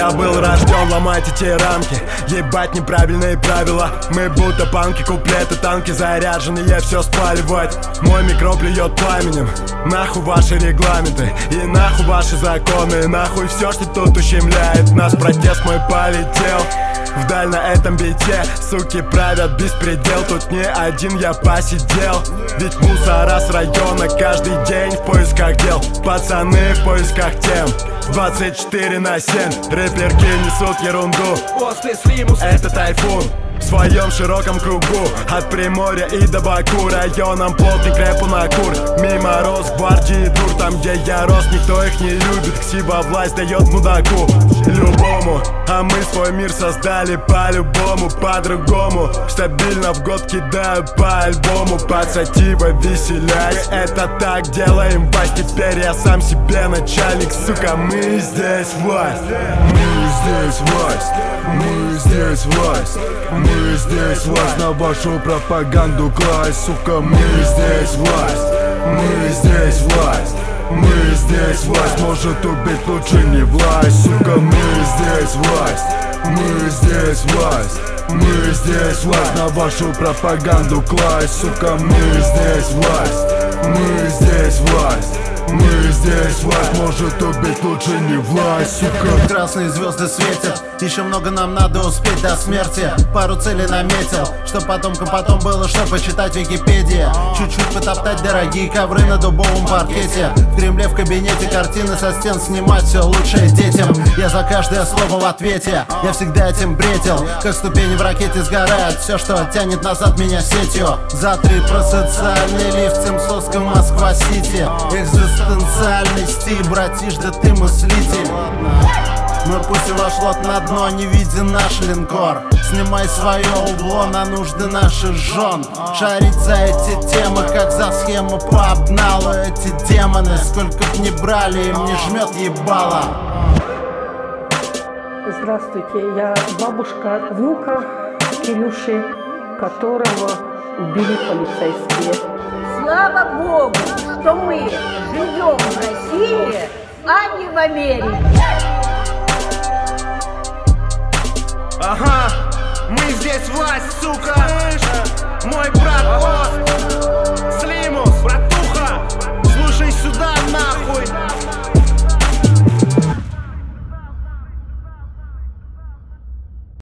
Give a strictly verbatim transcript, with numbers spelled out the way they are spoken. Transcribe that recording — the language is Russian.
я был рожден ломать эти рамки, ебать неправильные правила. Мы будто панки, куплеты, танки заряженные, все спаливать. Мой микро плюет пламенем. Нахуй ваши регламенты и нахуй ваши законы, нахуй все, что тут ущемляет нас. Протест мой полетел вдаль на этом бите. Суки правят беспредел, тут не один я посидел. Ведь мусора с района каждый день в поисках дел. Пацаны в поисках тем двадцать четыре на семь. Рэперки несут ерунду, после слимус это тайфун. В своем широком кругу, от Приморья и до Баку, районом плотный рэпу на кур. Мимо Росгвардии дур, там где я рос, никто их не любит. Ксиба власть дает мудаку любому, а мы свой мир создали по-любому, по-другому. Стабильно в год кидаю по альбому, пацатива веселяй. Это так делаем власть, теперь я сам себе начальник, сука, мы здесь власть. Мы здесь власть, мы здесь власть. Мы здесь власть, на вашу пропаганду класть, сука, мы здесь власть. Мы здесь власть, мы здесь власть. Может убить, лучше не власть, сука, мы здесь власть. Мы здесь власть, мы здесь власть, на вашу пропаганду класть, сука, мы здесь власть. Мы здесь власть, мы здесь власть. Может убить, лучше не власть, сука. Красные звезды светят, еще много нам надо успеть до смерти. Пару целей наметил, чтоб потомкам потом было что почитать в Википедии. Чуть-чуть потоптать дорогие ковры на дубовом паркете. В Кремле в кабинете картины со стен снимать все лучшее детям. Я за каждое слово в ответе, я всегда этим бредил. Как ступени в ракете сгорает все, что тянет назад меня сетью. За три про социальный лифт, Семсовская, Москва-Сити. Экзистенциальный стиль, братиш, да ты мыслитель. Мы пустим ваш лот на дно, не виден наш линкор. Снимай свое убло на нужды наших жен. Шарить за эти темы, как за схему по обналу. Эти демоны, сколько б ни брали, им не жмет ебало. Здравствуйте, я бабушка внука Кирюши, которого убили полицейские. Слава Богу, что мы живем в России, а не в Америке. Ага, мы здесь власть, сука. Мой брат Ост.